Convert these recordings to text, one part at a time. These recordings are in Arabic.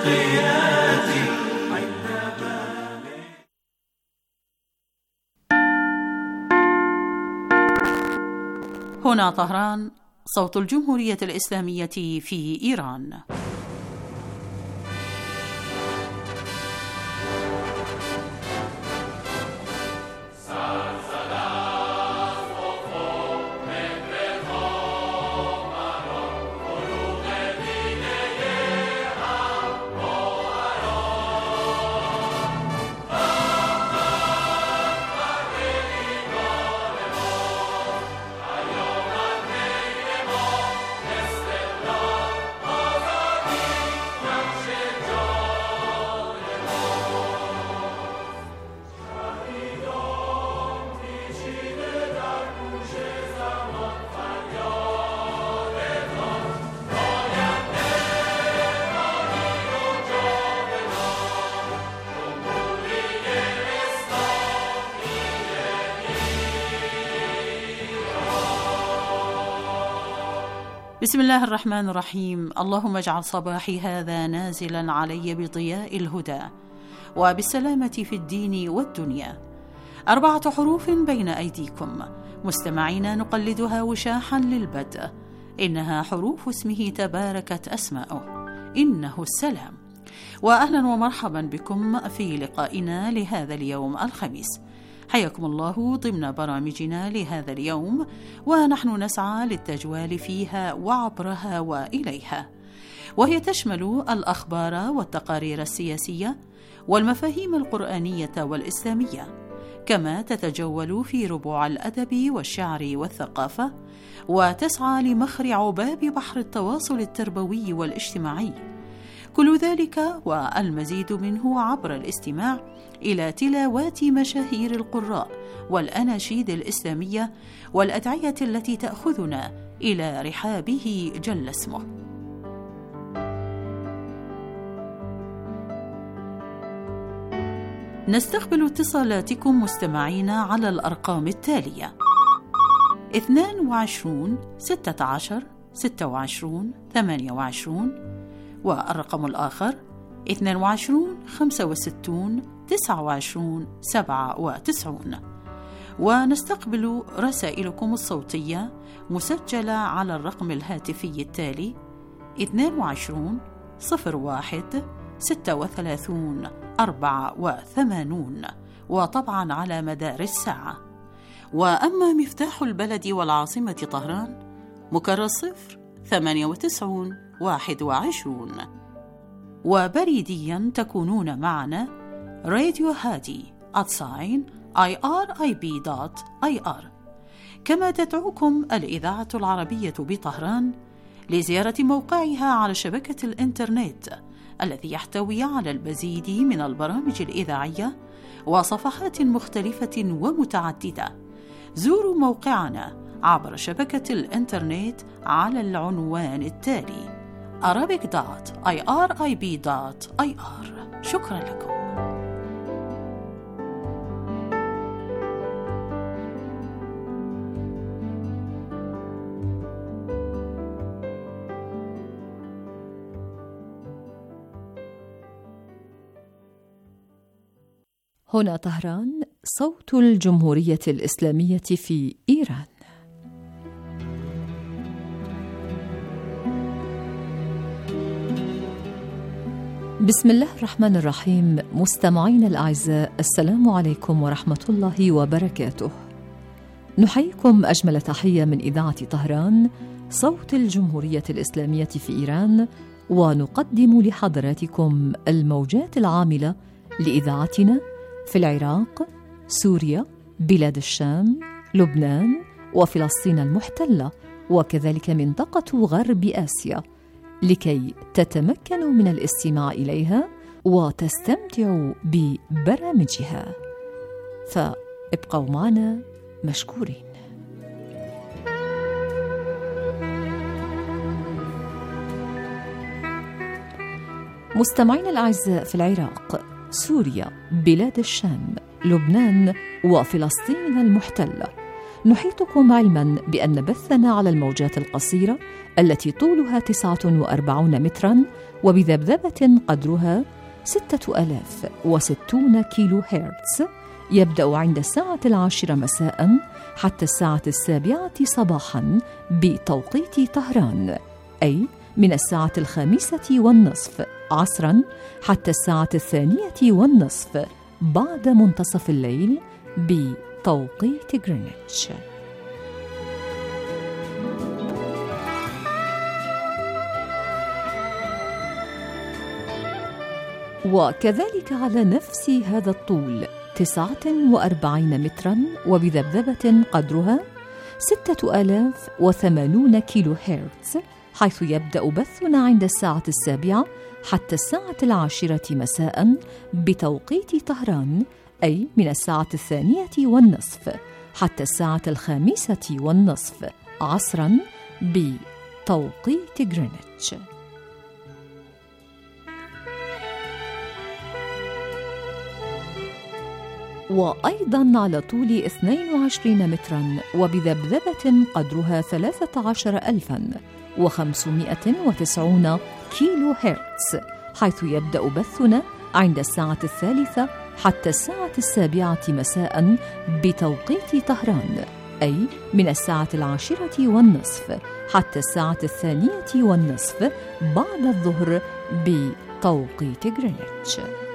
هنا طهران، صوت الجمهورية الإسلامية في إيران. بسم الله الرحمن الرحيم. اللهم اجعل صباحي هذا نازلا علي بضياء الهدى وبالسلامة في الدين والدنيا. 4 حروف بين أيديكم مستمعين نقلدها وشاحا للبدء، إنها حروف اسمه تباركت أسماؤه، إنه السلام. وأهلا ومرحبا بكم في لقائنا لهذا اليوم الخميس. حياكم الله ضمن برامجنا لهذا اليوم، ونحن نسعى للتجوال فيها وعبرها وإليها، وهي تشمل الأخبار والتقارير السياسية والمفاهيم القرآنية والإسلامية، كما تتجول في ربوع الأدب والشعر والثقافة، وتسعى لمخرع باب بحر التواصل التربوي والاجتماعي. كل ذلك والمزيد منه عبر الاستماع إلى تلاوات مشاهير القراء والأناشيد الإسلامية والأدعية التي تأخذنا إلى رحابه جل اسمه. نستقبل اتصالاتكم مستمعينا على الأرقام التالية: 22 16 26 28، والرقم الآخر 22 65 29 97. ونستقبل رسائلكم الصوتية مسجلة على الرقم الهاتفي التالي 22 01 36 84، وطبعا على مدار الساعة. وأما مفتاح البلد والعاصمة طهران مكرر 098 21. وبريديا تكونون معنا راديو هادي @irib.ir. كما تدعوكم الإذاعة العربية بطهران لزيارة موقعها على شبكة الإنترنت الذي يحتوي على المزيد من البرامج الإذاعية وصفحات مختلفة ومتعددة. زوروا موقعنا عبر شبكة الإنترنت على العنوان التالي arabic.irib.ir. شكرا لكم. هنا طهران، صوت الجمهورية الإسلامية في إيران. بسم الله الرحمن الرحيم. مستمعين الأعزاء، السلام عليكم ورحمة الله وبركاته. نحييكم أجمل تحية من إذاعة طهران، صوت الجمهورية الإسلامية في إيران، ونقدم لحضراتكم الموجات العاملة لإذاعتنا في العراق، سوريا، بلاد الشام، لبنان، وفلسطين المحتلة، وكذلك منطقة غرب آسيا، لكي تتمكنوا من الاستماع إليها وتستمتعوا ببرامجها. فابقوا معنا مشكورين. مستمعين الأعزاء، في العراق، سوريا، بلاد الشام، لبنان، وفلسطين المحتلة، نحيطكم علما بأن بثنا على الموجات القصيرة التي طولها 49 مترا وبذبذبة قدرها 6060 كيلو هرتز يبدأ عند الساعة 10 مساء حتى الساعة 7 صباحا بتوقيت طهران، أي من الساعة 5:30 عصرا حتى الساعة 2:30 بعد منتصف الليل بتوقيت غرينتش. وكذلك على نفس هذا الطول 49 مترا وبذبذبة قدرها 6080 كيلو هرتز، حيث يبدأ بثنا عند الساعة 7 حتى الساعة 10 مساء بتوقيت طهران، أي من الساعة 2:30 حتى الساعة 5:30 عصرا بتوقيت غرينتش. وأيضا على طول 22 مترا وبذبذبة قدرها 13590 كيلو هرتز، حيث يبدأ بثنا عند الساعة 3 حتى الساعة 7 مساء بتوقيت طهران، أي من الساعة 10:30 حتى الساعة 2:20 بعد الظهر بتوقيت غرينتش.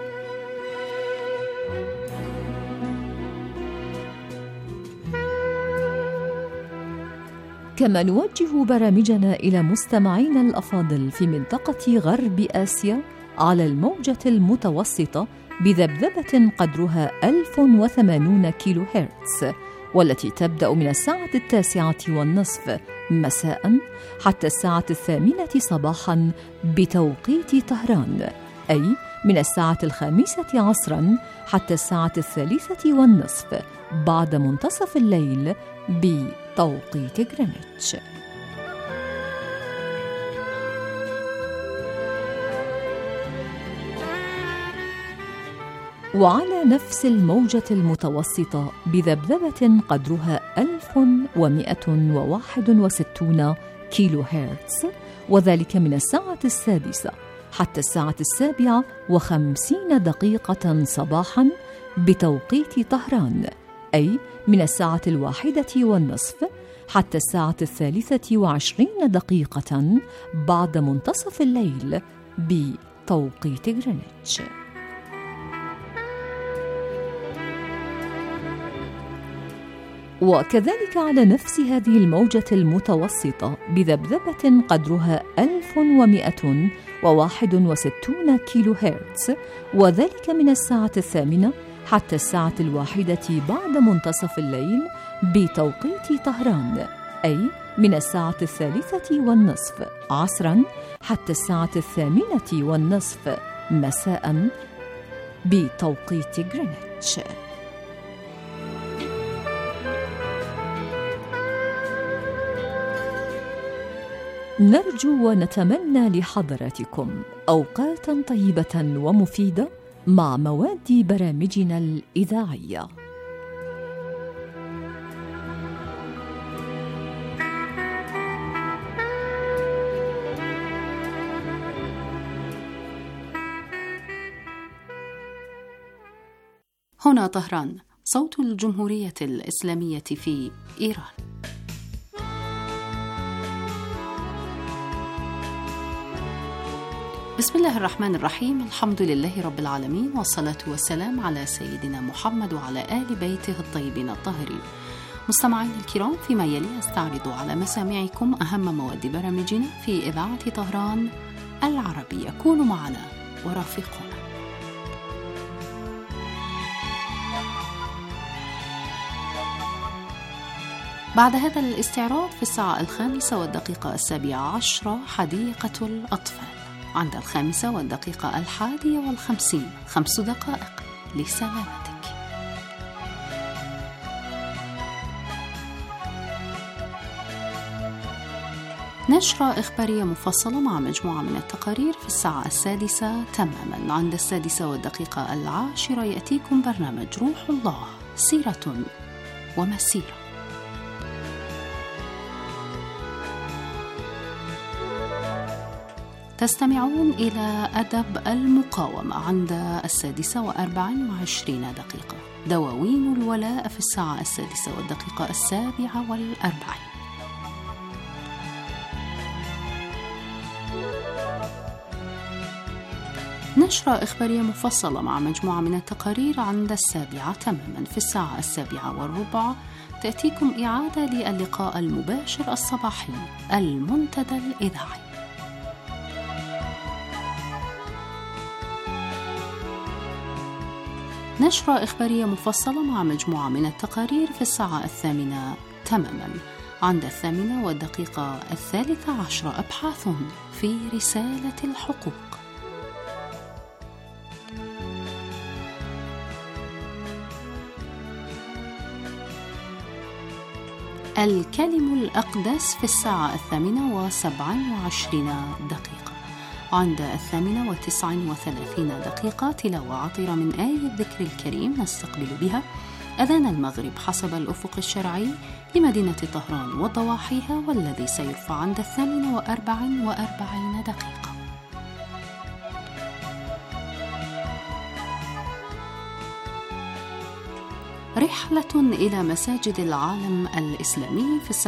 كما نوجه برامجنا إلى مستمعينا الأفاضل في منطقة غرب آسيا على الموجة المتوسطة بذبذبة قدرها 1080 كيلو هرتز، والتي تبدأ من الساعة 9:30 مساء حتى الساعة 8 صباحا بتوقيت طهران، أي من الساعة 5 عصرا حتى الساعة 3:30 بعد منتصف الليل بتوقيت غرينتش. وعلى نفس الموجة المتوسطة بذبذبة قدرها 1161 كيلو هرتز، وذلك من الساعة 6 حتى الساعة 7:50 صباحا بتوقيت طهران، أي من الساعة 1:30 حتى الساعة 23 بعد منتصف الليل بتوقيت غرينتش. وكذلك على نفس هذه الموجة المتوسطة بذبذبة قدرها 1161 كيلو هرتز، وذلك من الساعة 8 حتى الساعة 1 بعد منتصف الليل بتوقيت طهران، أي من الساعة 3:30 عصرا حتى الساعة 8:30 مساء بتوقيت غرينتش. نرجو ونتمنى لحضراتكم أوقاتا طيبة ومفيدة مع مواد برامجنا الإذاعية. هنا طهران، صوت الجمهورية الإسلامية في إيران. بسم الله الرحمن الرحيم، الحمد لله رب العالمين، والصلاة والسلام على سيدنا محمد وعلى آل بيته الطيبين الطاهرين. مستمعين الكرام، فيما يلي أستعرض على مسامعكم أهم مواد برامجنا في إذاعة طهران العربية. كونوا معنا ورافقونا. بعد هذا الاستعراض في الساعة 5:17 حديقة الأطفال، عند 5:51 5 دقائق لسلامتك. نشرة إخبارية مفصلة مع مجموعة من التقارير في الساعة 6 تماما. عند 6:10 يأتيكم برنامج روح الله، سيرة ومسيرة. تستمعون إلى أدب المقاومة عند 6:24 دقيقة. دواوين الولاء في 6:47. نشرة إخبارية مفصلة مع مجموعة من التقارير عند 7 تماما. في 7:15 تأتيكم إعادة للقاء المباشر الصباحي المنتدى الإذاعي. نشرة إخبارية مفصلة مع مجموعة من التقارير في 8 تماما. عند 8:13 أبحاث في رسالة الحقوق. الكلم الأقدس في 8:27 دقيقة. عند 8:39 تلاوة عطرة من آية الذكر الكريم نستقبل بها أذان المغرب حسب الأفق الشرعي لمدينة طهران وضواحيها، والذي سيرفع عند 8:44 دقيقة. رحلة إلى مساجد العالم الإسلامي في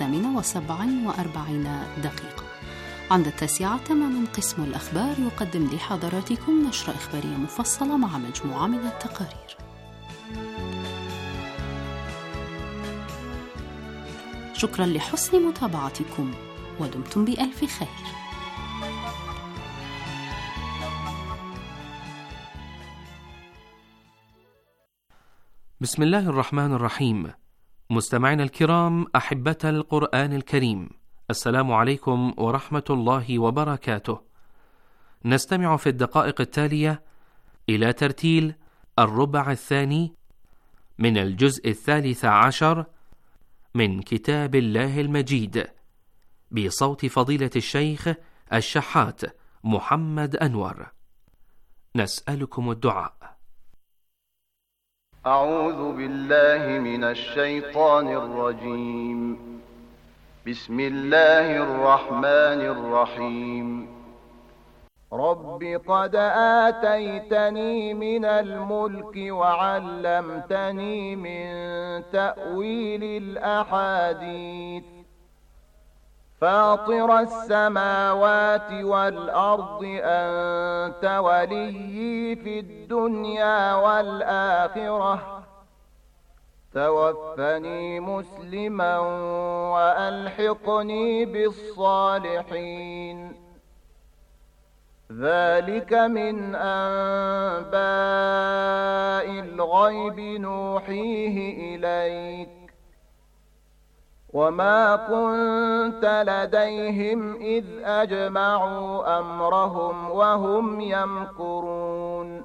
8:47 دقيقة. عند 9 تماما قسم الأخبار يقدم لحضراتكم نشرة إخبارية مفصلة مع مجموعة من التقارير. شكرا لحسن متابعتكم ودمتم بألف خير. بسم الله الرحمن الرحيم. مستمعينا الكرام، أحبة القرآن الكريم، السلام عليكم ورحمة الله وبركاته. نستمع في الدقائق التالية إلى ترتيل الربع الثاني من الجزء 13 من كتاب الله المجيد بصوت فضيلة الشيخ الشحات محمد أنور. نسألكم الدعاء. أعوذ بالله من الشيطان الرجيم. بسم الله الرحمن الرحيم. رب قد آتيتني من الملك وعلمتني من تأويل الأحاديث، فاطر السماوات والأرض أنت وليي في الدنيا والآخرة، توفني مسلما وألحقني بالصالحين. ذلك من أنباء الغيب نوحيه إليك، وما كنت لديهم إذ أجمعوا أمرهم وهم يمكرون.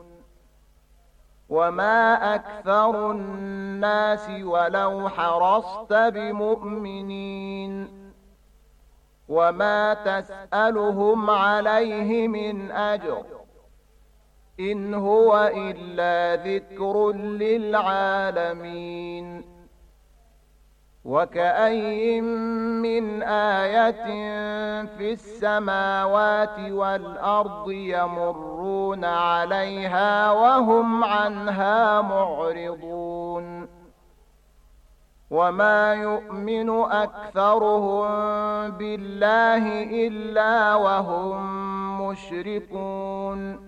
وما أكثر الناس ولو حرصت بمؤمنين، وما تسألهم عليه من أجر، إن هو إلا ذكر للعالمين. وكأي من آية في السماوات والأرض يمرون عليها وهم عنها معرضون. وما يؤمن أكثرهم بالله إلا وهم مشركون.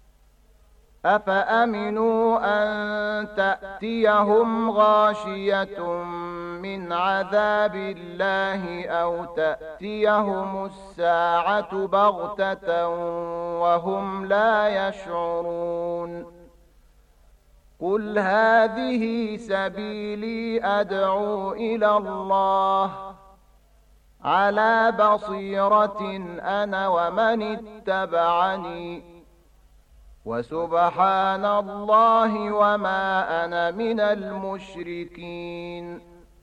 أفأمنوا أن تأتيهم غاشية من عذاب الله أو تأتيهم الساعة بغتة وهم لا يشعرون. قل هذه سبيلي أدعو إلى الله على بصيرة أنا ومن اتبعني، وسبحان الله وما أنا من المشركين.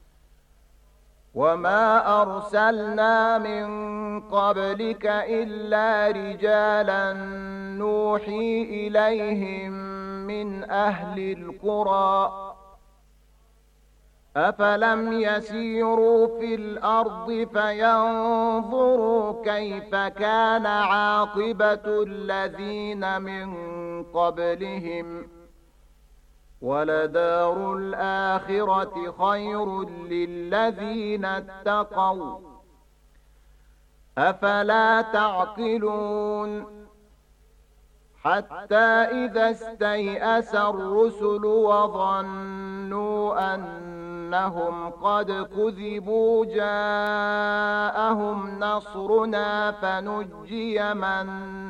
وما أرسلنا من قبلك إلا رجالا نوحي إليهم من أهل القرى، أفلم يسيروا في الأرض فينظروا كيف كان عاقبة الذين من قبلهم ولدار الآخرة خير للذين اتقوا أفلا تعقلون حتى إذا استيأس الرسل وظنوا أنهم قد كذبوا جاءهم نصرنا فنجي من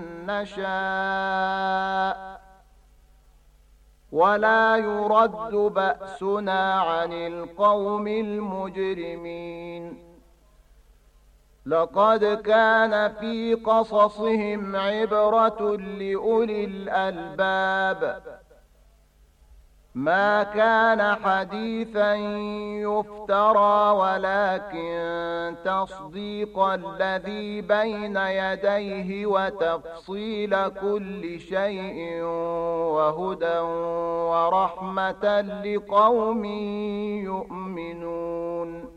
نشاء ولا يرد بأسنا عن القوم المجرمين لقد كان في قصصهم عبرة لأولي الألباب ما كان حديثا يفترى ولكن تصديق الذي بين يديه وتفصيل كل شيء وهدى ورحمة لقوم يؤمنون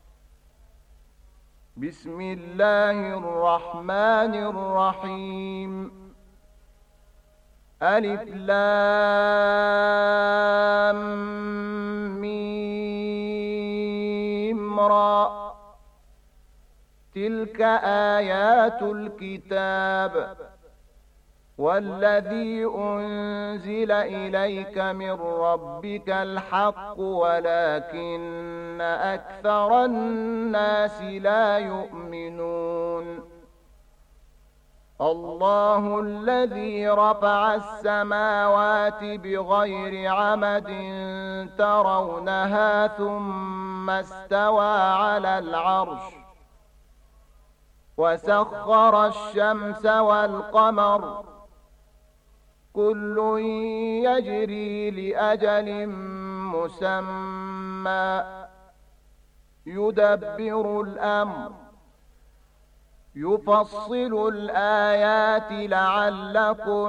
بسم الله الرحمن الرحيم ألف لام ميم را تلك آيات الكتاب والذي أنزل إليك من ربك الحق ولكن أكثر الناس لا يؤمنون الله الذي رفع السماوات بغير عمد ترونها ثم استوى على العرش وسخر الشمس والقمر كل يجري لأجل مسمى يدبر الأمر يفصل الآيات لعلكم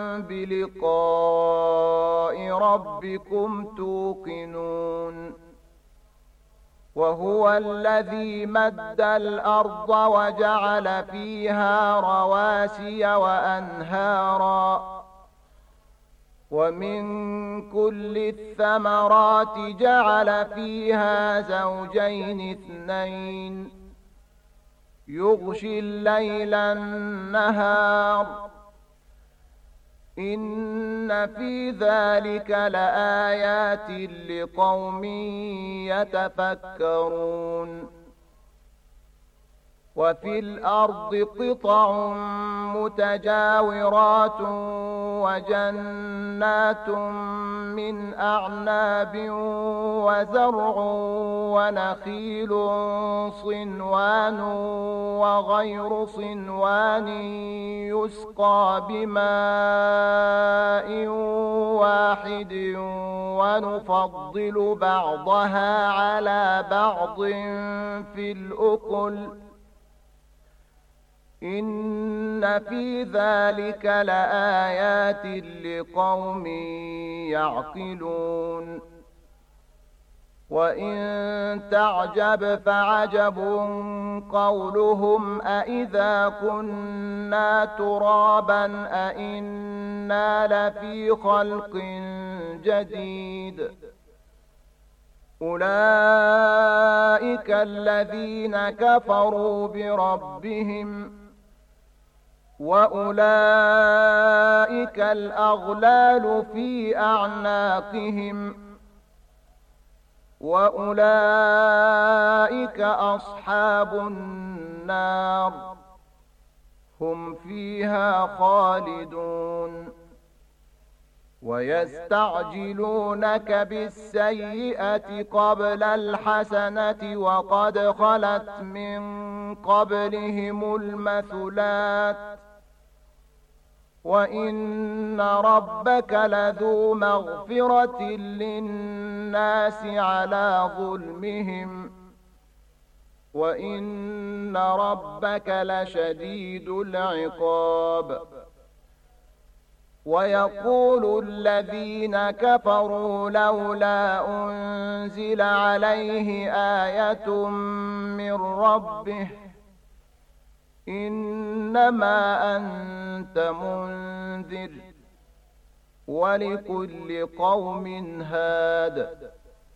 بلقاء ربكم توقنون وهو الذي مد الأرض وجعل فيها رواسي وأنهارا ومن كل الثمرات جعل فيها زوجين اثنين يغشي الليل النهار إن في ذلك لآيات لقوم يتفكرون وفي الأرض قطع متجاورات وجنات من أعناب وزرع ونخيل صنوان وغير صنوان يسقى بماء واحد ونفضل بعضها على بعض في الأكل إن في ذلك لآيات لقوم يعقلون وإن تعجب فعجب قولهم أإذا كنا ترابا أإنا لفي خلق جديد أولئك الذين كفروا بربهم وأولئك الأغلال في أعناقهم وأولئك أصحاب النار هم فيها خالدون ويستعجلونك بالسيئة قبل الحسنة وقد خلت من قبلهم المثلات وإن ربك لذو مغفرة للناس على ظلمهم وإن ربك لشديد العقاب ويقول الذين كفروا لولا أنزل عليه آية من ربه إنما أنت منذر ولكل قوم هاد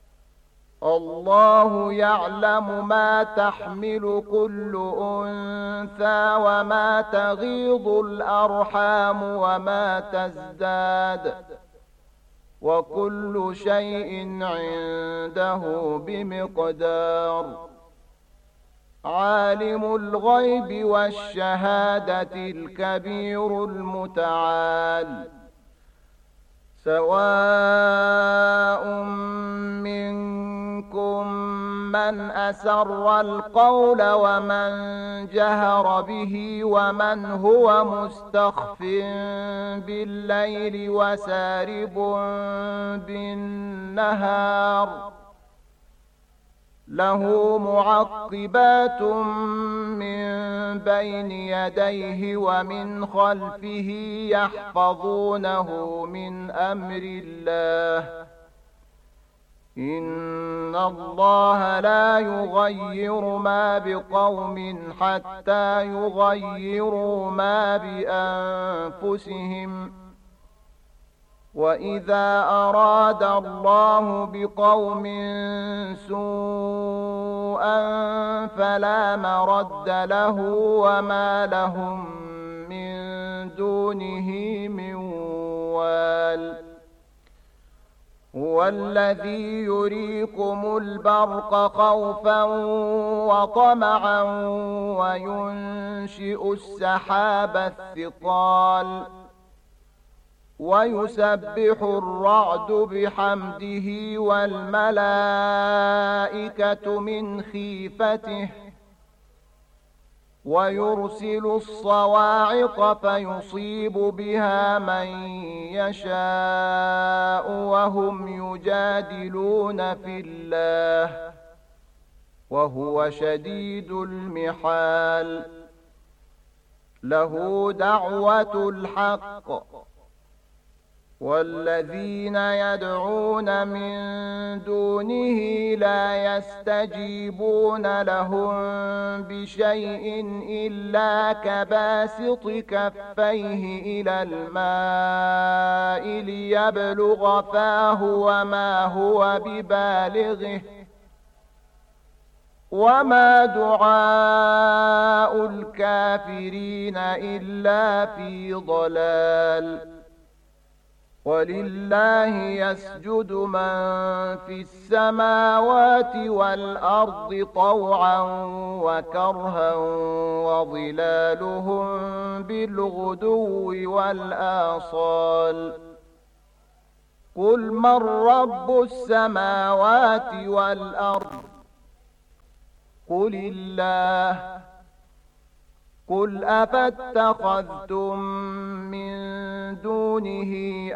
الله يعلم ما تحمل كل أنثى وما تغيض الأرحام وما تزداد وكل شيء عنده بمقدار عالم الغيب والشهادة الكبير المتعال سواء منكم من أسر القول ومن جهر به ومن هو مستخف بالليل وسارب بالنهار له معقبات من بين يديه ومن خلفه يحفظونه من أمر الله إن الله لا يغير ما بقوم حتى يغيروا ما بأنفسهم وإذا أراد الله بقوم سوءا فلا مرد له وما لهم من دونه من وال هو الذي يريكم البرق خوفا وطمعا وينشئ السحاب الثقال ويسبح الرعد بحمده والملائكة من خيفته ويرسل الصواعق فيصيب بها من يشاء وهم يجادلون في الله وهو شديد المحال له دعوة الحق والذين يدعون من دونه لا يستجيبون لهم بشيء إلا كباسط كفيه إلى الماء ليبلغ فاه وما هو ببالغه وما دعاء الكافرين إلا في ضلال ولله يسجد من في السماوات والأرض طوعا وكرها وظلالهم بالغدو والآصال قل من رب السماوات والأرض قل الله قل أفاتخذتم من دونه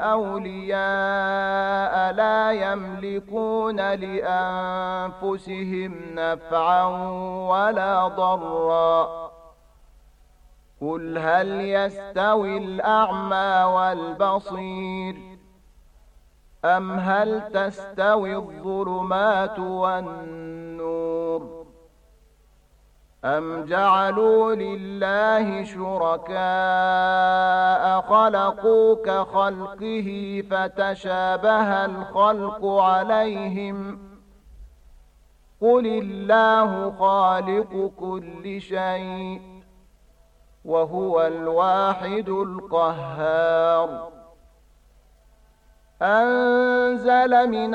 أولياء لا يملكون لأنفسهم نفعا ولا ضرا قل هل يستوي الأعمى والبصير أم هل تستوي الظلمات والنور أم جعلوا لله شركاء خلقوا كخلقه فتشابه الخلق عليهم قل الله خالق كل شيء وهو الواحد القهار أنزل من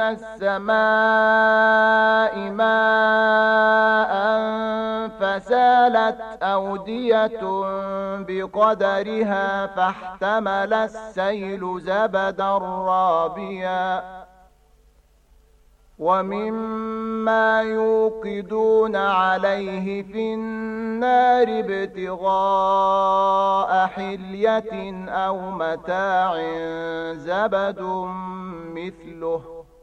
السماء ماء فسالت أودية بقدرها فاحتمل السيل زبدا رابيا ومما يوقدون عليه في النار ابتغاء حلية أو متاع زبد مثله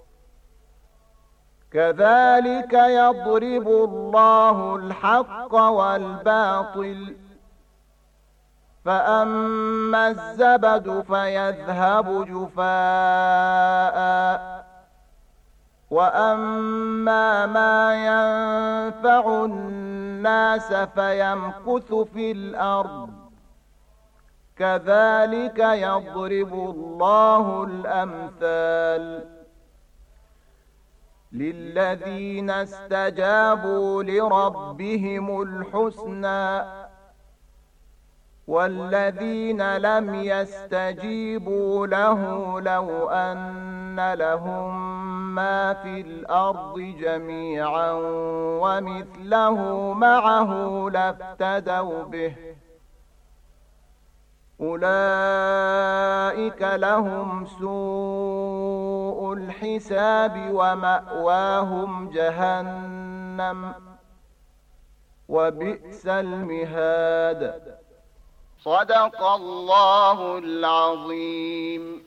كذلك يضرب الله الحق والباطل فأما الزبد فيذهب جفاء وأما ما ينفع الناس فيمكث في الأرض كذلك يضرب الله الأمثال للذين استجابوا لربهم الحسنى والذين لم يستجيبوا له لو أن لهم ما في الأرض جميعا ومثله معه لافتدوا به أولئك لهم سوء الحساب ومأواهم جهنم وبئس المهاد. صدق الله العظيم.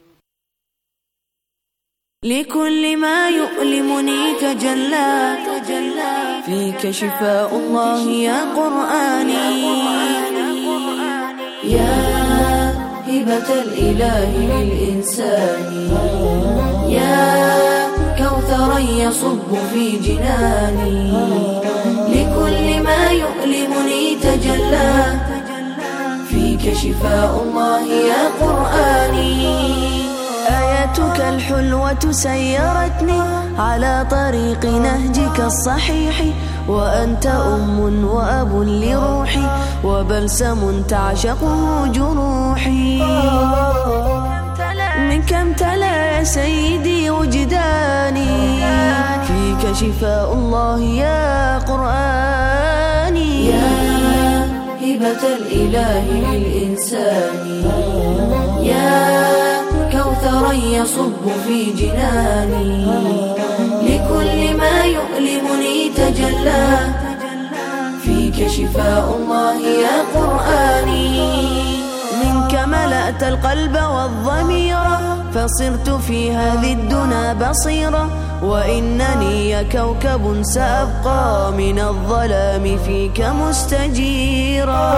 لكل ما يؤلمني تجلى فيك شفاء الله يا قرآني يا هبة الإله للإنسان يا كوثرا يصب في جناني لكل ما يؤلمني تجلى فيك شفاء الله يا قرآني آياتك الحلوة سيرتني على طريق نهجك الصحيح وأنت أم وأب لروحي وبلسم تعشقه جروحي منك امتلأ يا سيدي وجداني فيك شفاء الله يا قرآني يا هبة الإله للإنسان يا كوثرا يصب في جناني لكل ما يؤلمني تجلى فيك شفاء الله يا قرآني منك ملأت القلب والضمير فصرت في هذه الدنا بصيرة وإنني يا كوكب سأبقى من الظلام فيك مستجيرا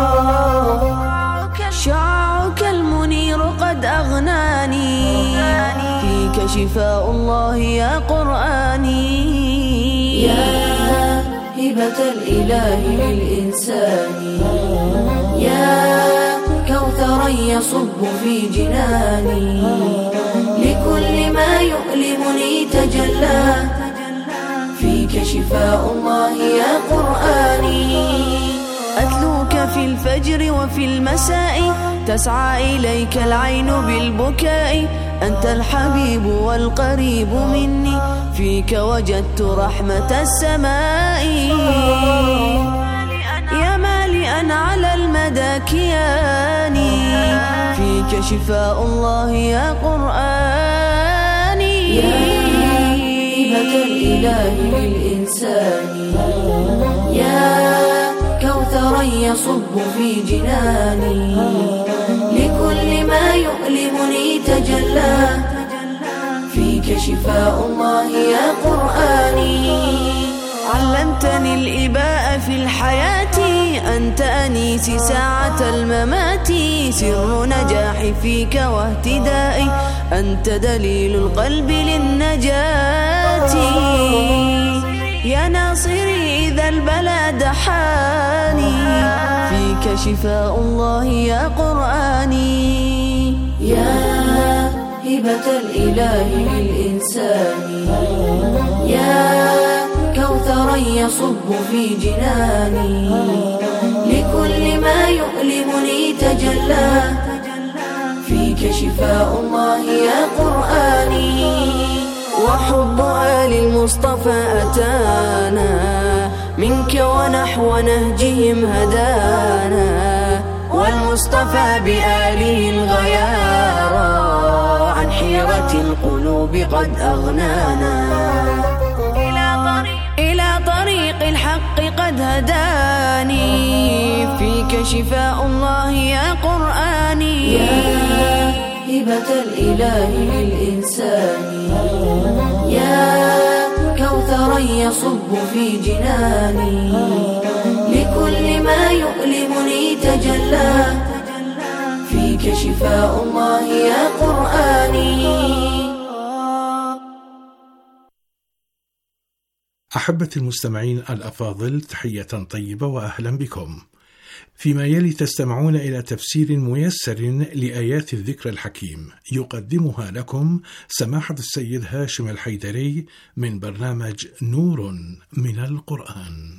شعاعك المنير قد أغناني فيك شفاء الله يا قرآني يا هبة الإله للإنسان يا كوثرا يصب في جناني لكل ما يؤلمني تجلى فيك شفاء الله يا قرآني أتلوك في الفجر وفي المساء تسعى إليك العين بالبكاء أنت الحبيب والقريب مني فيك وجدت رحمة السماء يا مالئا على المدى كياني فيك شفاء الله يا قرآني يا هبة الإله للإنسان يا كوثرا يصب في جناني لكل ما يؤلمني تجلى فيك شفاء الله يا قرآني علمتني الإباء في الحياة أنت أنيسي ساعة الممات سر نجاحي فيك واهتدائي أنت دليل القلب للنجاة يا ناصري إذا البلا دحاني فيك شفاء الله يا قرآني يا هبة الإله للإنسان يا كوثرا يصب في جناني لكل ما يؤلمني تجلى فيك شفاء الله يا قرآني وحب آل المصطفى أتانا منك ونحو نهجهم هدانا والمصطفى بآله الغيارى عن حيرة القلوب قد أغنانا إلى طريق الحق قد هداني فيك شفاء الله يا قرآني يا هبة الإله للإنسان يا كوثرا يصب في جناني لكل ما يؤلمني تجلى فيك شفاء الله يا قرآني. أحبتي المستمعين الأفاضل، تحية طيبة وأهلا بكم. فيما يلي تستمعون إلى تفسير ميسر لآيات الذكر الحكيم، يقدمها لكم سماحة السيد هاشم الحيدري من برنامج نور من القرآن.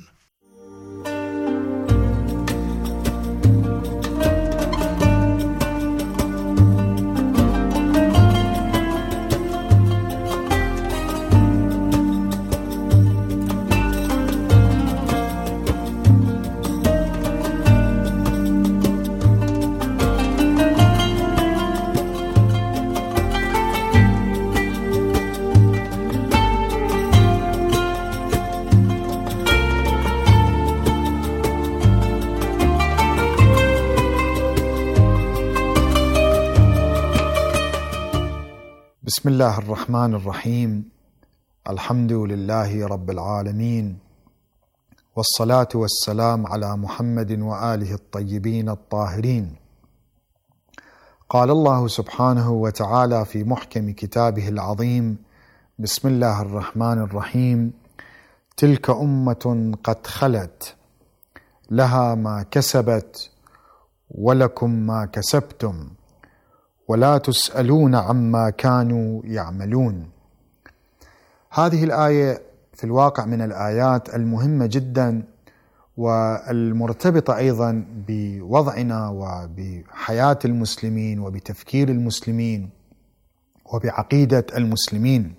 بسم الله الرحمن الرحيم. الحمد لله رب العالمين، والصلاة والسلام على محمد وآله الطيبين الطاهرين. قال الله سبحانه وتعالى في محكم كتابه العظيم: بسم الله الرحمن الرحيم. تلك أمة قد خلت لها ما كسبت ولكم ما كسبتم ولا تسألون عما كانوا يعملون. هذه الآية في الواقع من الآيات المهمة جدا والمرتبطة أيضا بوضعنا وبحياة المسلمين وبتفكير المسلمين وبعقيدة المسلمين.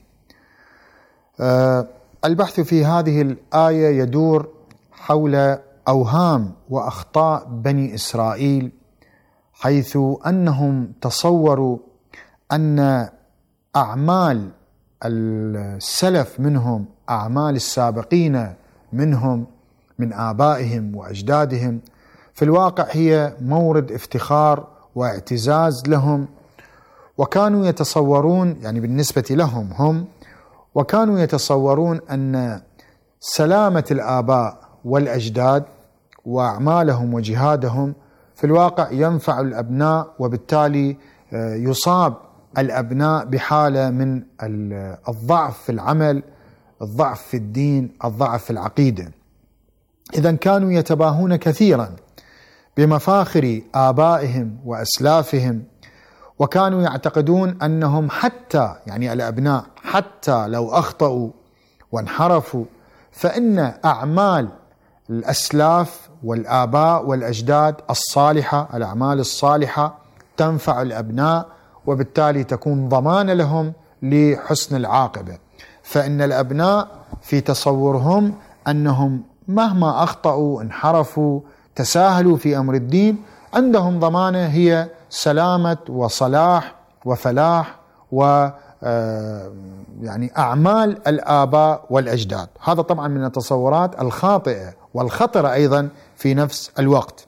البحث في هذه الآية يدور حول أوهام وأخطاء بني إسرائيل، حيث أنهم تصوروا أن أعمال السلف منهم، أعمال السابقين منهم من آبائهم وأجدادهم، في الواقع هي مورد افتخار واعتزاز لهم، وكانوا يتصورون، يعني بالنسبة لهم هم، وكانوا يتصورون أن سلامة الآباء والأجداد وأعمالهم وجهادهم في الواقع ينفع الأبناء، وبالتالي يصاب الأبناء بحالة من الضعف في العمل، الضعف في الدين، الضعف في العقيدة. إذن كانوا يتباهون كثيرا بمفاخر آبائهم وأسلافهم، وكانوا يعتقدون أنهم حتى، يعني الأبناء، حتى لو أخطأوا وانحرفوا فإن أعمال الأسلاف والآباء والأجداد الصالحة، الأعمال الصالحة تنفع الأبناء، وبالتالي تكون ضمان لهم لحسن العاقبة. فإن الأبناء في تصورهم أنهم مهما أخطأوا، انحرفوا، تساهلوا في أمر الدين، عندهم ضمانة هي سلامة وصلاح وفلاح يعني أعمال الآباء والأجداد. هذا طبعا من التصورات الخاطئة والخطرة أيضا في نفس الوقت.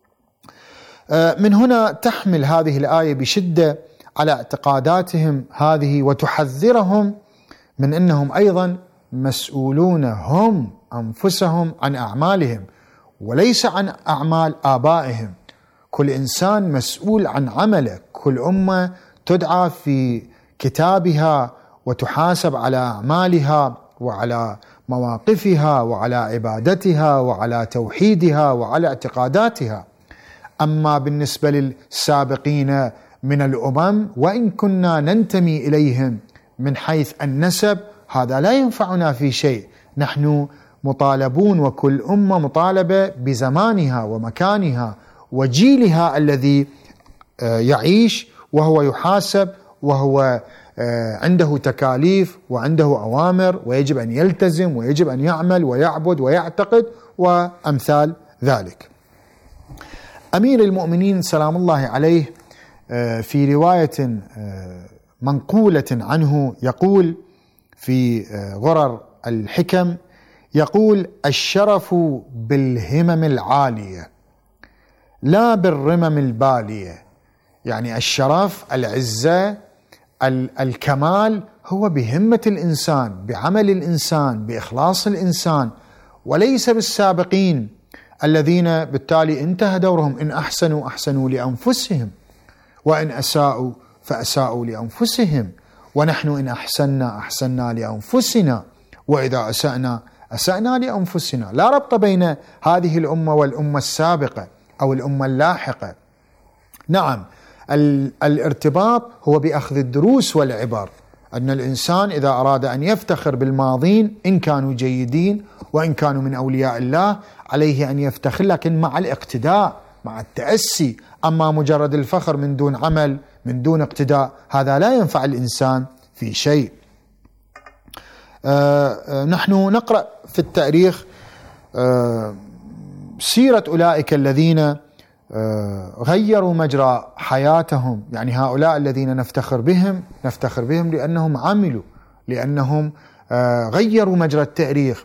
من هنا تحمل هذه الآية بشدة على اعتقاداتهم هذه، وتحذرهم من أنهم أيضا مسؤولون هم أنفسهم عن أعمالهم وليس عن أعمال آبائهم. كل إنسان مسؤول عن عمله، كل أمة تدعى في كتابها وتحاسب على أعمالها وعلى مواقفها وعلى عبادتها وعلى توحيدها وعلى اعتقاداتها. أما بالنسبة للسابقين من الأمم، وإن كنا ننتمي إليهم من حيث النسب، هذا لا ينفعنا في شيء. نحن مطالبون، وكل أمة مطالبة بزمانها ومكانها وجيلها الذي يعيش وهو يحاسب، وهو عنده تكاليف وعنده أوامر، ويجب أن يلتزم ويجب أن يعمل ويعبد ويعتقد وأمثال ذلك. أمير المؤمنين سلام الله عليه في رواية منقولة عنه يقول في غرر الحكم، يقول: الشرف بالهمم العالية لا بالرمم البالية. يعني الشرف، العزة، الكمال هو بهمة الإنسان، بعمل الإنسان، بإخلاص الإنسان، وليس بالسابقين الذين بالتالي انتهى دورهم. إن أحسنوا أحسنوا لأنفسهم، وإن أساءوا فأساءوا لأنفسهم، ونحن إن أحسنا أحسنا لأنفسنا، وإذا أسأنا أسأنا لأنفسنا. لا ربط بين هذه الأمة والأمة السابقة أو الأمة اللاحقة. نعم، الارتباط هو بأخذ الدروس والعبر، أن الإنسان إذا أراد أن يفتخر بالماضين إن كانوا جيدين وإن كانوا من أولياء الله عليه أن يفتخر، لكن مع الاقتداء، مع التأسي. أما مجرد الفخر من دون عمل، من دون اقتداء، هذا لا ينفع الإنسان في شيء. نحن نقرأ في التاريخ سيرة أولئك الذين غيروا مجرى حياتهم. يعني هؤلاء الذين نفتخر بهم لأنهم عملوا، لأنهم غيروا مجرى التاريخ،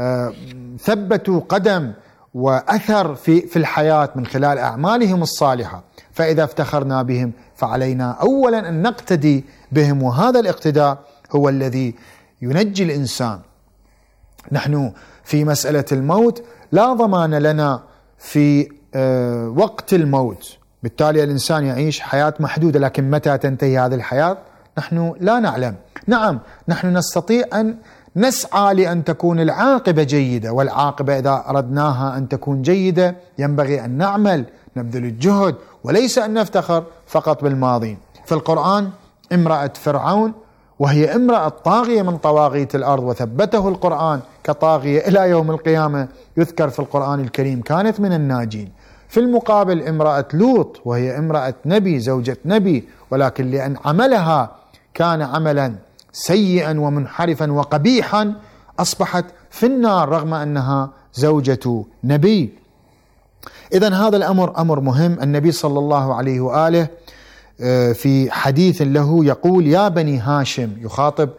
ثبتوا قدم وأثر في الحياة من خلال أعمالهم الصالحة. فإذا افتخرنا بهم فعلينا أولا أن نقتدي بهم، وهذا الاقتداء هو الذي ينجي الإنسان. نحن في مسألة الموت لا ضمان لنا في وقت الموت، بالتالي الإنسان يعيش حياة محدودة، لكن متى تنتهي هذه الحياة نحن لا نعلم. نعم، نحن نستطيع أن نسعى لأن تكون العاقبة جيدة، والعاقبة إذا أردناها أن تكون جيدة ينبغي أن نعمل، نبذل الجهد، وليس أن نفتخر فقط بالماضي. في القرآن امرأة فرعون، وهي امرأة طاغية من طواغيت الأرض، وثبته القرآن كطاغية إلى يوم القيامة، يذكر في القرآن الكريم كانت من الناجين. في المقابل امرأة لوط، وهي امرأة نبي، زوجة نبي، ولكن لأن عملها كان عملا سيئا ومنحرفا وقبيحا أصبحت في النار رغم أنها زوجة نبي. إذن هذا الأمر أمر مهم. النبي صلى الله عليه وآله في حديث له يقول: يا بني هاشم، يخاطب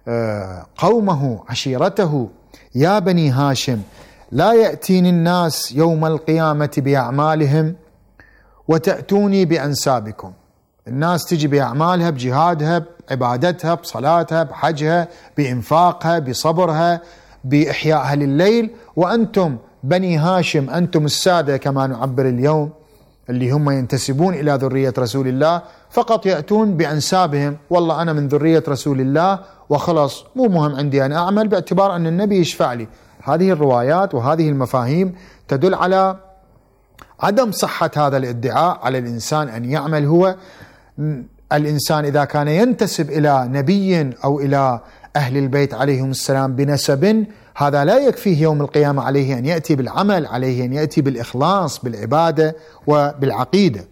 قومه عشيرته: يا بني هاشم، لا يأتيني الناس يوم القيامة بأعمالهم وتأتوني بأنسابكم. الناس تجي بأعمالها، بجهادها، بعبادتها، بصلاتها، بحجها، بإنفاقها، بصبرها، بإحيائها لليل، وأنتم بني هاشم، أنتم السادة كما نعبر اليوم، اللي هم ينتسبون إلى ذرية رسول الله، فقط يأتون بأنسابهم: والله أنا من ذرية رسول الله وخلص، مو مهم عندي أن أعمل باعتبار أن النبي يشفع لي. هذه الروايات وهذه المفاهيم تدل على عدم صحة هذا الادعاء على الإنسان أن يعمل. هو الإنسان إذا كان ينتسب إلى نبي أو إلى أهل البيت عليهم السلام بنسب، هذا لا يكفيه يوم القيامة، عليه أن يأتي بالعمل، عليه أن يأتي بالإخلاص، بالعبادة وبالعقيدة.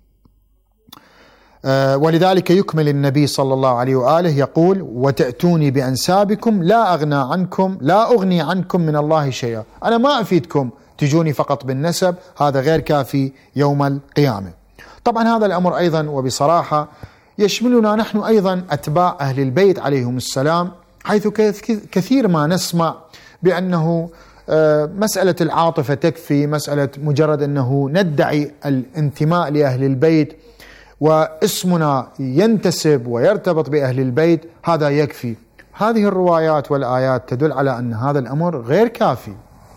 ولذلك يكمل النبي صلى الله عليه وآله يقول: وتأتوني بأنسابكم لا أغني عنكم من الله شيئا. أنا ما أفيدكم، تجوني فقط بالنسب، هذا غير كافي يوم القيامة. طبعا هذا الأمر أيضا وبصراحة يشملنا نحن أيضا أتباع أهل البيت عليهم السلام، حيث كثير ما نسمع بأنه مسألة العاطفة تكفي، مسألة مجرد أنه ندعي الانتماء لأهل البيت واسمنا ينتسب ويرتبط بأهل البيت، هذا يكفي. هذه الروايات والآيات تدل على أن هذا الأمر غير كافي.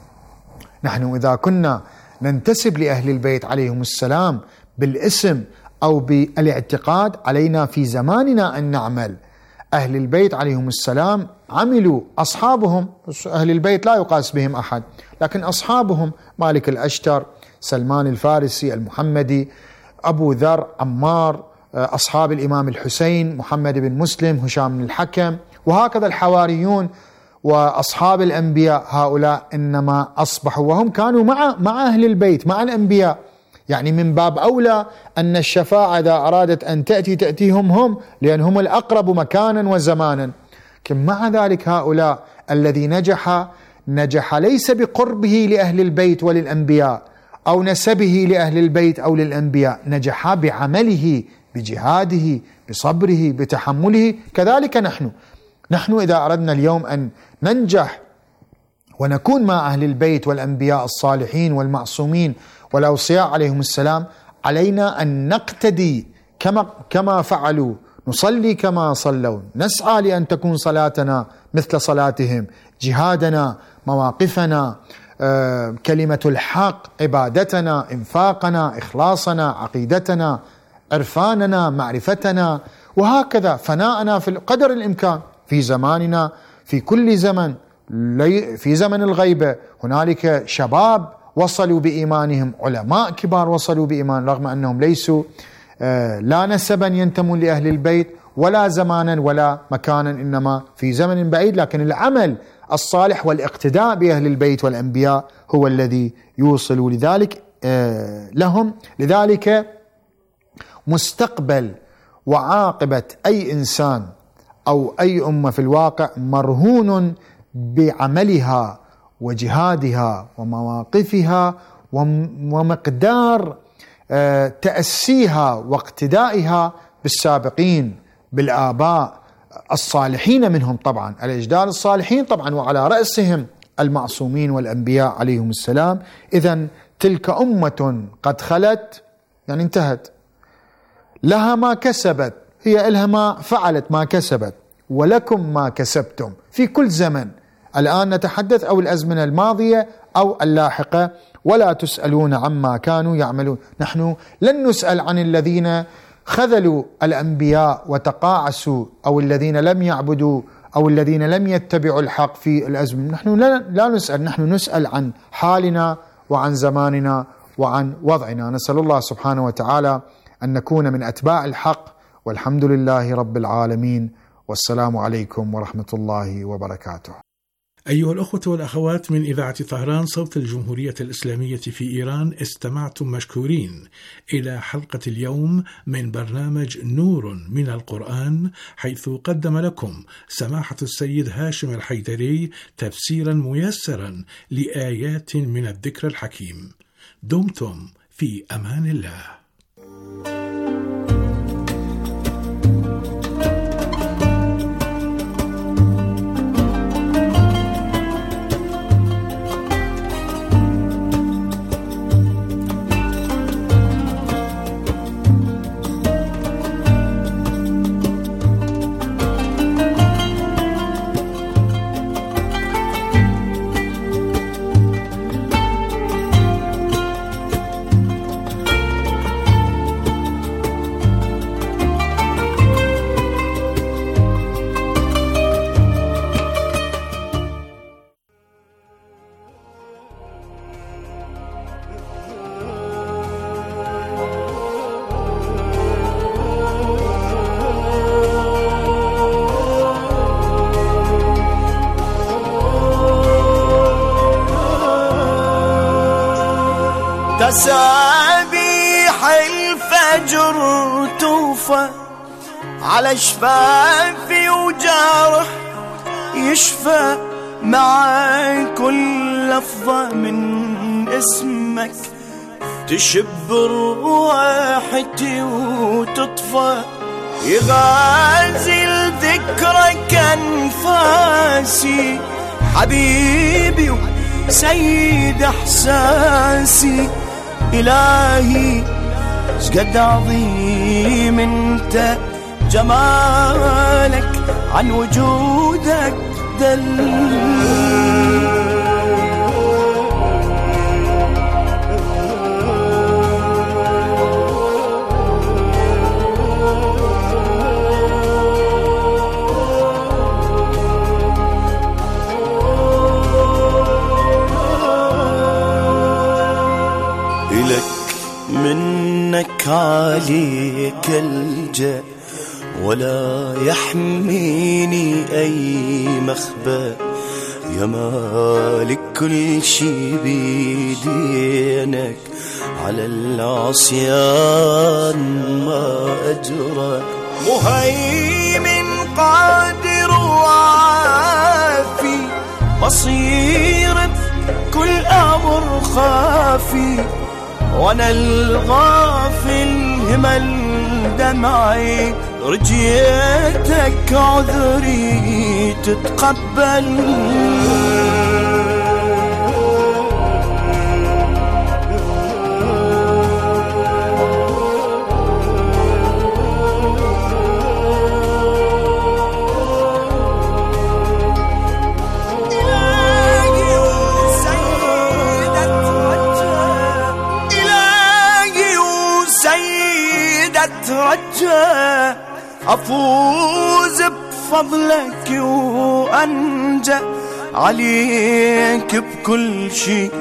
نحن إذا كنا ننتسب لأهل البيت عليهم السلام بالاسم أو بالاعتقاد، علينا في زماننا أن نعمل. أهل البيت عليهم السلام عملوا، أصحابهم، أهل البيت لا يقاس بهم أحد، لكن أصحابهم مالك الأشتر، سلمان الفارسي، المحمدي، أبو ذر، عمار، أصحاب الإمام الحسين، محمد بن مسلم، هشام بن الحكم، وهكذا الحواريون وأصحاب الأنبياء، هؤلاء إنما أصبحوا وهم كانوا مع أهل البيت، مع الأنبياء. يعني من باب أولى أن الشفاعة إذا أرادت أن تأتيهم هم، لأن هم الأقرب مكانا وزمانا. لكن مع ذلك هؤلاء الذي نجح ليس بقربه لأهل البيت وللأنبياء أو نسبه لأهل البيت أو للأنبياء، نجح بعمله، بجهاده، بصبره، بتحمله. كذلك نحن إذا أردنا اليوم أن ننجح ونكون مع أهل البيت والأنبياء الصالحين والمعصومين والأوصياء عليهم السلام، علينا أن نقتدي كما فعلوا، نصلي كما صلوا، نسعى لأن تكون صلاتنا مثل صلاتهم، جهادنا، مواقفنا، كلمة الحق، عبادتنا، إنفاقنا، إخلاصنا، عقيدتنا، عرفاننا، معرفتنا، وهكذا فناءنا في قدر الإمكان في زماننا، في كل زمن. في زمن الغيبة هنالك شباب وصلوا بإيمانهم، علماء كبار وصلوا بإيمان، رغم أنهم ليسوا لا نسبا ينتمون لأهل البيت ولا زمانا ولا مكانا، إنما في زمن بعيد، لكن العمل الصالح والاقتداء بأهل البيت والأنبياء هو الذي يوصل لذلك لهم. لذلك مستقبل وعاقبة أي إنسان أو أي أمة في الواقع مرهون بعملها وجهادها ومواقفها ومقدار تأسيها واقتدائها بالسابقين، بالآباء الصالحين منهم طبعا، الأجداد الصالحين طبعا، وعلى رأسهم المعصومين والأنبياء عليهم السلام. إذن تلك أمة قد خلت، يعني انتهت، لها ما كسبت، هي إلها ما فعلت ما كسبت، ولكم ما كسبتم في كل زمن. الآن نتحدث أو الأزمنة الماضية أو اللاحقة، ولا تسألون عما كانوا يعملون. نحن لن نسأل عن الذين خذلوا الأنبياء وتقاعسوا، أو الذين لم يعبدوا، أو الذين لم يتبعوا الحق في الأزمنة. نحن لا نسأل، نحن نسأل عن حالنا وعن زماننا وعن وضعنا. نسأل الله سبحانه وتعالى أن نكون من أتباع الحق، والحمد لله رب العالمين، والسلام عليكم ورحمة الله وبركاته. أيها الأخوة والأخوات من إذاعة طهران صوت الجمهورية الإسلامية في إيران، استمعتم مشكورين إلى حلقة اليوم من برنامج نور من القرآن، حيث قدم لكم سماحة السيد هاشم الحيدري تفسيرا ميسرا لآيات من الذكر الحكيم. دمتم في أمان الله. تسابيح الفجر توفى على شفافي وجارح يشفى مع كل لفظة من اسمك، تشب روحتي وتطفى، يغازل ذكرك أنفاسي، حبيبي وسيد إحساسي. إلهي شقد عظيم انت جمالك، عن وجودك دل. منك عليك الجأ، ولا يحميني أي مخبأ، يا مالك كل شي بيدينك، على العصيان ما أجرى، مهيمن قادر وعافي، بصير بكل أمر خافي، وانا الغافل همل دمعي، رجيتك عذري تتقبل. أترجى أفوز بفضلك وأنجى عليك بكل شي،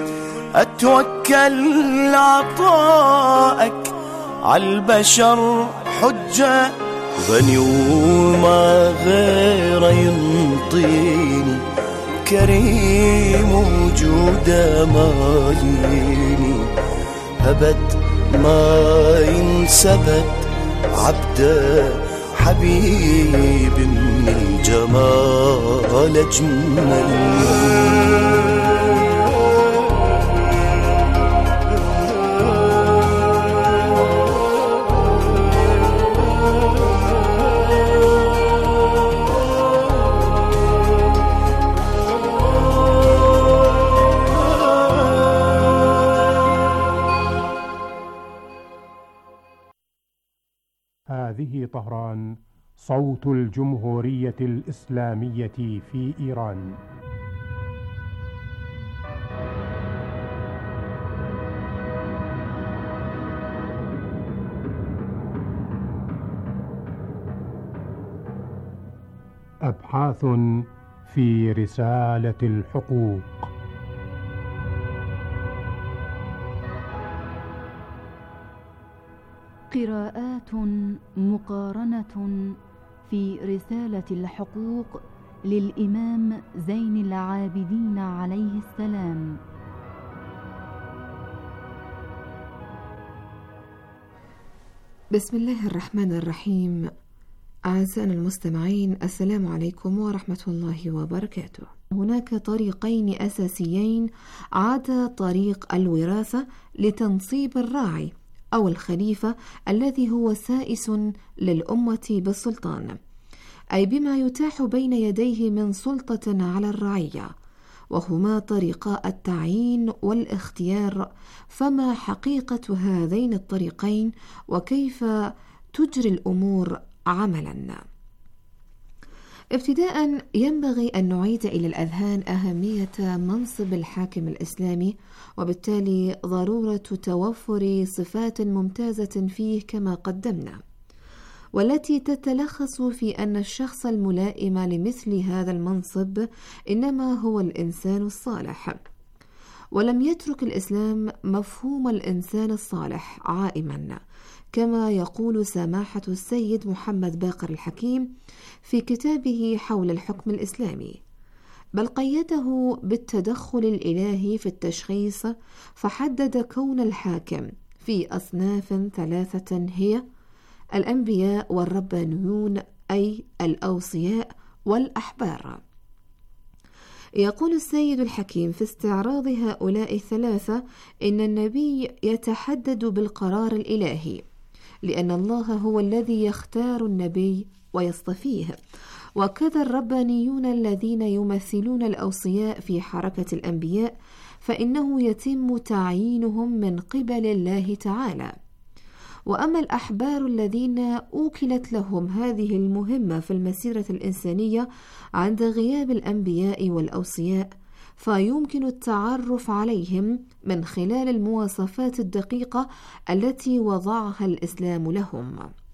أتوكل عطائك عالبشر حجة، غني وما غير ينطيني، كريم وجوده ماليني، أبد ما ينسبت عبده، حبيب من الجمال أجمل. هذه طهران، صوت الجمهورية الإسلامية في إيران. أبحاث في رسالة الحقوق. قراءات مقارنة في رسالة الحقوق للإمام زين العابدين عليه السلام. بسم الله الرحمن الرحيم. أعزائنا المستمعين، السلام عليكم ورحمة الله وبركاته. هناك طريقين أساسيين عدا طريق الوراثة لتنصيب الراعي أو الخليفة الذي هو سائس للأمة بالسلطان، أي بما يتاح بين يديه من سلطة على الرعية، وهما طريقا التعيين والاختيار. فما حقيقة هذين الطريقين وكيف تجري الأمور عملا؟ ابتداء ينبغي أن نعيد إلى الأذهان أهمية منصب الحاكم الإسلامي، وبالتالي ضرورة توفر صفات ممتازة فيه كما قدمنا، والتي تتلخص في أن الشخص الملائم لمثل هذا المنصب إنما هو الإنسان الصالح. ولم يترك الإسلام مفهوم الإنسان الصالح عائما، كما يقول سماحة السيد محمد باقر الحكيم في كتابه حول الحكم الإسلامي، بل قيده بالتدخل الإلهي في التشخيص، فحدد كون الحاكم في أصناف ثلاثة هي الأنبياء والربانيون، أي الأوصياء والأحبار. يقول السيد الحكيم في استعراض هؤلاء الثلاثة إن النبي يتحدد بالقرار الإلهي، لأن الله هو الذي يختار النبي ويصطفيه، وكذا الربانيون الذين يمثلون الأوصياء في حركة الأنبياء، فإنه يتم تعيينهم من قبل الله تعالى. وأما الأحبار الذين أوكلت لهم هذه المهمة في المسيرة الإنسانية عند غياب الأنبياء والأوصياء، فيمكن التعرف عليهم من خلال المواصفات الدقيقة التي وضعها الإسلام لهم.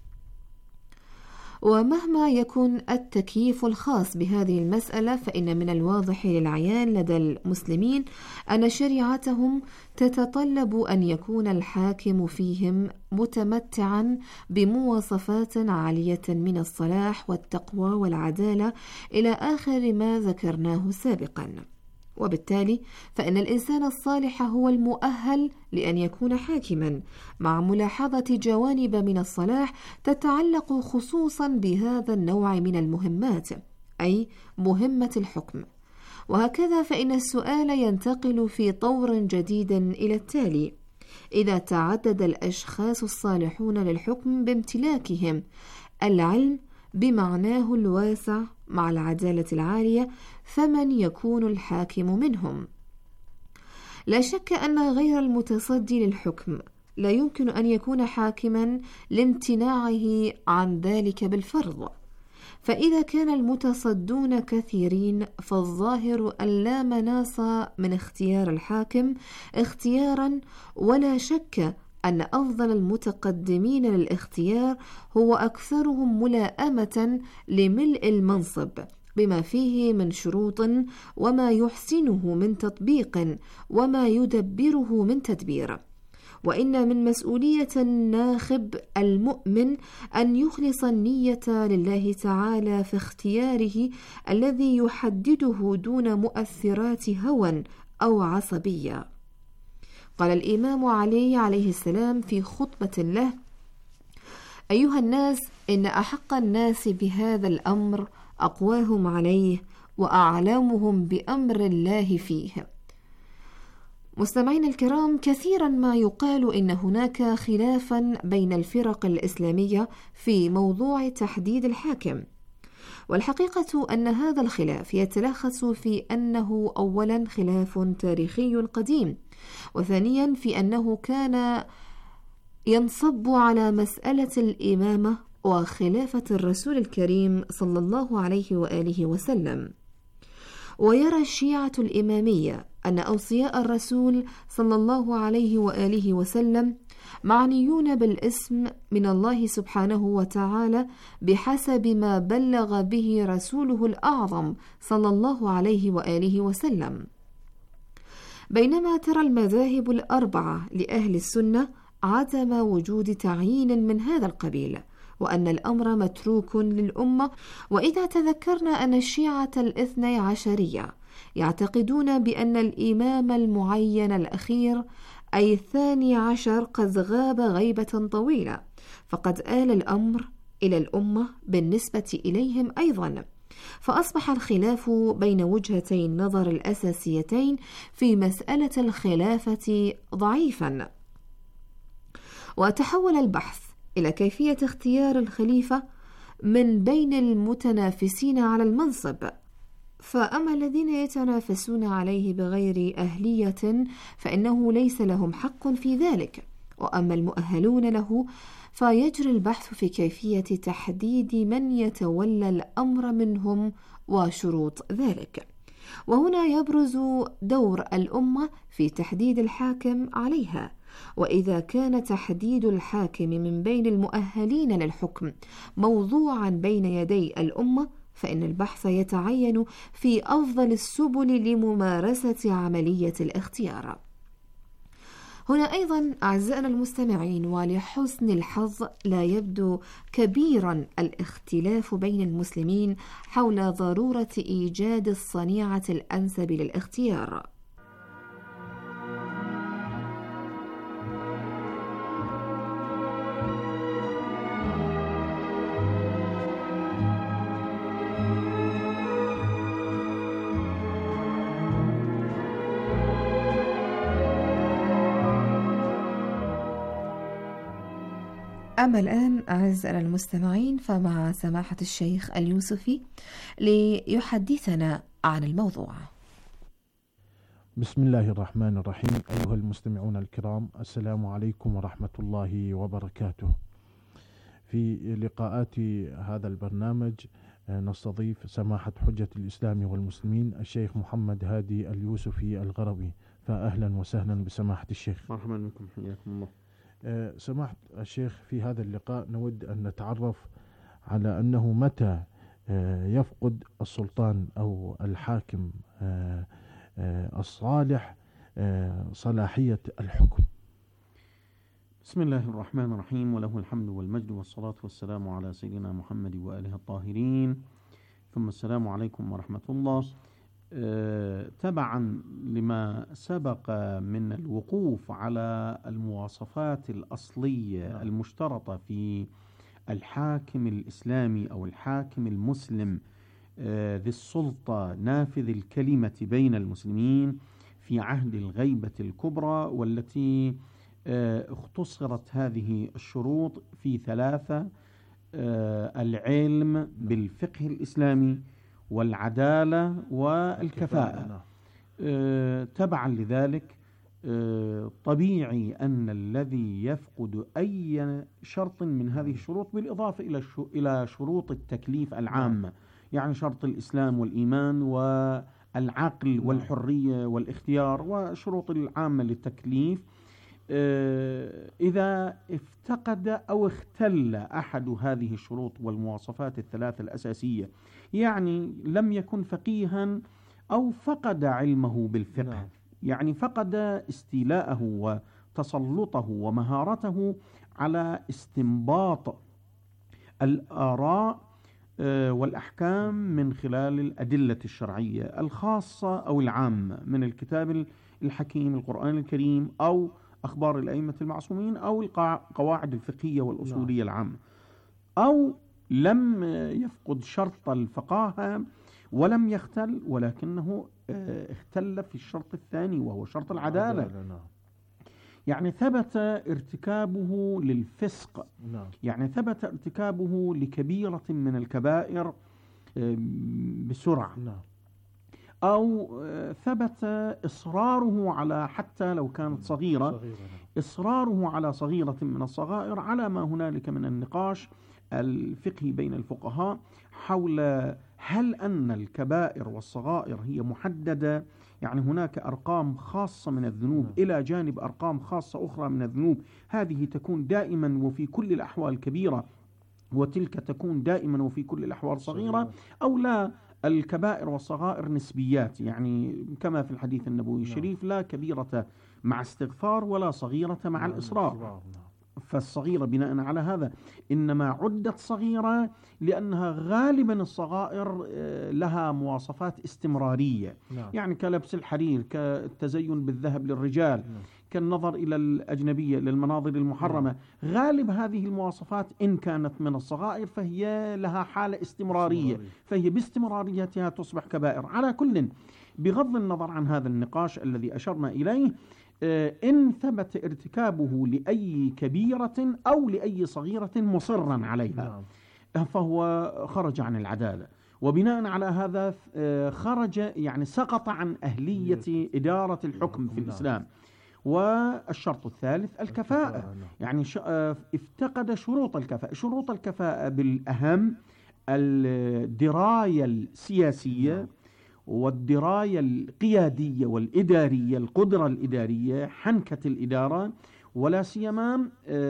ومهما يكون التكييف الخاص بهذه المسألة، فإن من الواضح للعيان لدى المسلمين أن شريعتهم تتطلب أن يكون الحاكم فيهم متمتعا بمواصفات عالية من الصلاح والتقوى والعدالة إلى آخر ما ذكرناه سابقا. وبالتالي فإن الإنسان الصالح هو المؤهل لأن يكون حاكما، مع ملاحظة جوانب من الصلاح تتعلق خصوصا بهذا النوع من المهمات، أي مهمة الحكم. وهكذا فإن السؤال ينتقل في طور جديد إلى التالي: إذا تعدد الأشخاص الصالحون للحكم بامتلاكهم العلم بمعناه الواسع مع العدالة العالية، فمن يكون الحاكم منهم؟ لا شك أن غير المتصدي للحكم لا يمكن أن يكون حاكما لامتناعه عن ذلك بالفرض، فإذا كان المتصدون كثيرين فالظاهر أن لا مناص من اختيار الحاكم اختيارا، ولا شك أن أفضل المتقدمين للاختيار هو أكثرهم ملائمة لملء المنصب بما فيه من شروط وما يحسنه من تطبيق وما يدبره من تدبير. وإن من مسؤولية الناخب المؤمن أن يخلص النية لله تعالى في اختياره الذي يحدده دون مؤثرات هوى أو عصبية. قال الإمام علي عليه السلام في خطبة له: أيها الناس، إن أحق الناس بهذا الأمر أقواهم عليه وأعلمهم بأمر الله فيه. مستمعين الكرام، كثيرا ما يقال إن هناك خلافا بين الفرق الإسلامية في موضوع تحديد الحاكم، والحقيقة أن هذا الخلاف يتلخص في أنه أولا خلاف تاريخي قديم، وثانيا في أنه كان ينصب على مسألة الإمامة وخلافة الرسول الكريم صلى الله عليه وآله وسلم. ويرى الشيعة الإمامية أن أوصياء الرسول صلى الله عليه وآله وسلم معنيون بالاسم من الله سبحانه وتعالى بحسب ما بلغ به رسوله الأعظم صلى الله عليه وآله وسلم، بينما ترى المذاهب الأربعة لأهل السنة عدم وجود تعيين من هذا القبيل، وأن الأمر متروك للأمة. وإذا تذكرنا أن الشيعة الاثني عشرية يعتقدون بأن الإمام المعين الأخير أي 12 قد غاب غيبة طويلة، فقد آل الأمر إلى الأمة بالنسبة إليهم أيضا، فأصبح الخلاف بين وجهتي النظر الأساسيتين في مسألة الخلافة ضعيفا، وتحول البحث إلى كيفية اختيار الخليفة من بين المتنافسين على المنصب. فأما الذين يتنافسون عليه بغير أهلية فإنه ليس لهم حق في ذلك، وأما المؤهلون له فيجري البحث في كيفية تحديد من يتولى الأمر منهم وشروط ذلك. وهنا يبرز دور الأمة في تحديد الحاكم عليها. وإذا كان تحديد الحاكم من بين المؤهلين للحكم موضوعا بين يدي الأمة، فإن البحث يتعين في أفضل السبل لممارسة عملية الاختيار. هنا أيضا أعزائنا المستمعين، ولحسن الحظ لا يبدو كبيرا الاختلاف بين المسلمين حول ضرورة إيجاد الصنيعة الأنسب للاختيار. أما الآن أعزائنا المستمعين فمع سماحة الشيخ اليوسفي ليحدثنا عن الموضوع. بسم الله الرحمن الرحيم. أيها المستمعون الكرام، السلام عليكم ورحمة الله وبركاته. في لقاءات هذا البرنامج نستضيف سماحة حجة الإسلام والمسلمين الشيخ محمد هادي اليوسفي الغروي، فأهلا وسهلا بسماحة الشيخ. مرحبا بكم، حياكم الله. سماحة الشيخ، في هذا اللقاء نود أن نتعرف على أنه متى يفقد السلطان أو الحاكم الصالح صلاحية الحكم. بسم الله الرحمن الرحيم، وله الحمد والمجد والصلاة والسلام على سيدنا محمد وآله الطاهرين، ثم السلام عليكم ورحمة الله. تبعا لما سبق من الوقوف على المواصفات الأصلية المشترطة في الحاكم الإسلامي أو الحاكم المسلم ذي السلطة نافذ الكلمة بين المسلمين في عهد الغيبة الكبرى، والتي اختصرت هذه الشروط في 3: العلم بالفقه الإسلامي والعدالة والكفاءة. تبعا لذلك طبيعي أن الذي يفقد أي شرط من هذه الشروط بالإضافة إلى شروط التكليف العامة، يعني شرط الإسلام والإيمان والعقل والحرية والاختيار وشروط العامة للتكليف، إذا افتقد أو اختل أحد هذه الشروط والمواصفات الثلاث الأساسية، يعني لم يكن فقيها أو فقد علمه بالفقه، يعني فقد استيلاءه وتسلطه ومهارته على استنباط الآراء والأحكام من خلال الأدلة الشرعية الخاصة أو العامة من الكتاب الحكيم القرآن الكريم أو أخبار الأئمة المعصومين أو القواعد الفقهية والأصولية العامة، أو لم يفقد شرط الفقاهة ولم يختل، ولكنه اختل في الشرط الثاني وهو شرط العدالة، يعني ثبت ارتكابه للفسق، يعني ثبت ارتكابه لكبيرة من الكبائر بسرعة، أو ثبت إصراره على، حتى لو كانت صغيرة، إصراره على صغيرة من الصغائر، على ما هنالك من النقاش الفقهي بين الفقهاء حول هل أن الكبائر والصغائر هي محددة، يعني هناك أرقام خاصة من الذنوب إلى جانب أرقام خاصة أخرى من الذنوب، هذه تكون دائما وفي كل الأحوال كبيرة وتلك تكون دائما وفي كل الأحوال صغيرة، أو لا الكبائر والصغائر نسبيات، يعني كما في الحديث النبوي الشريف لا كبيرة مع استغفار ولا صغيرة مع الإصرار. فالصغيرة بناء على هذا إنما عدت صغيرة لأنها غالبا الصغائر لها مواصفات استمرارية، يعني كلبس الحرير، كالتزين بالذهب للرجال، كالنظر إلى الأجنبية للمناظر المحرمة، غالب هذه المواصفات إن كانت من الصغائر فهي لها حالة استمرارية، فهي باستمراريتها تصبح كبائر. على كل، بغض النظر عن هذا النقاش الذي أشرنا إليه، إن ثبت ارتكابه لأي كبيرة أو لأي صغيرة مصرا عليها فهو خرج عن العدالة، وبناء على هذا خرج، يعني سقط عن أهلية إدارة الحكم في الإسلام. والشرط الثالث الكفاءة، يعني افتقد شروط الكفاءة. شروط الكفاءة بالأهم الدراية السياسية والدراية القيادية والإدارية، القدرة الإدارية، حنكة الإدارة، ولا سيما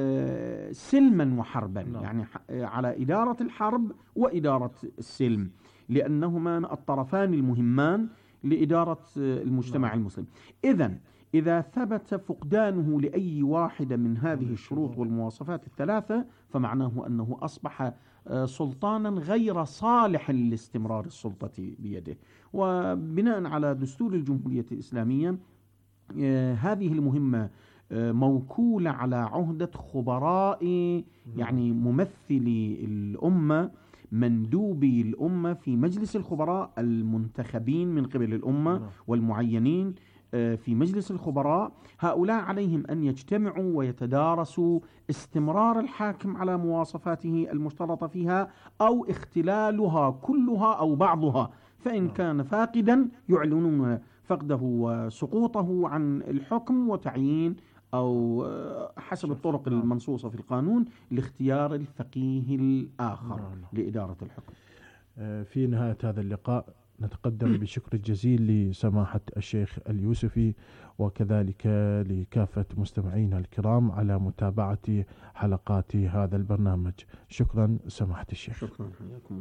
سلما وحربا، يعني على إدارة الحرب وإدارة السلم، لأنهما الطرفان المهمان لإدارة المجتمع المسلم. إذا ثبت فقدانه لأي واحدة من هذه الشروط والمواصفات الثلاثة فمعناه أنه أصبح سلطانا غير صالح لاستمرار السلطة بيده. وبناء على دستور الجمهورية الإسلامية هذه المهمة موكولة على عهدة خبراء، يعني ممثلي الأمة، مندوبي الأمة في مجلس الخبراء المنتخبين من قبل الأمة والمعينين في مجلس الخبراء. هؤلاء عليهم أن يجتمعوا ويتدارسوا استمرار الحاكم على مواصفاته المشترطة فيها أو اختلالها كلها أو بعضها، فإن كان فاقدا يعلنون فقده وسقوطه عن الحكم وتعيين أو حسب الطرق المنصوصة في القانون لاختيار الفقيه الآخر لإدارة الحكم. في نهاية هذا اللقاء نتقدم بشكر الجزيل لسماحة الشيخ اليوسفي، وكذلك لكافة مستمعينا الكرام على متابعة حلقات هذا البرنامج. شكرا سماحة الشيخ. شكرا، حياكم.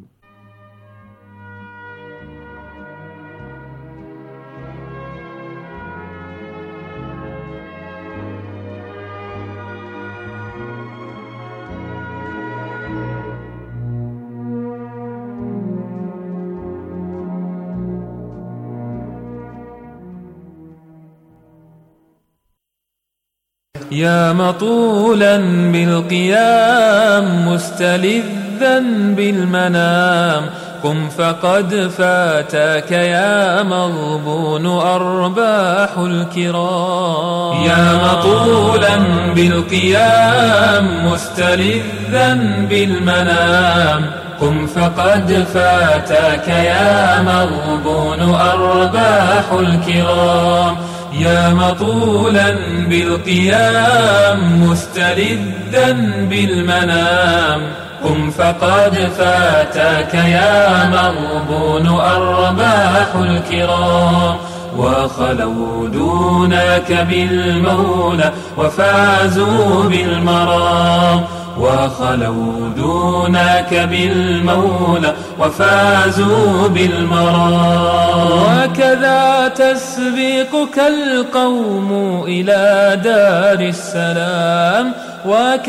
يا مطولا بالقيام مستلذا بالمنام، قم فقد فاتك يا مغبون أرباح الكرام. يا مطولا بالقيام مستلذا بالمنام، قم فقد فاتك يا مغبون أرباح الكرام. يا مطولا بالقيام مستلذا بالمنام، قم فقد فاتك يا مغبون أرباح الكرام. وخلوا دونك بالمولى وفازوا بالمرام وخلوا دونك بالمولى وفازوا بالمرام وكذا تسبقك القوم إلى دار السلام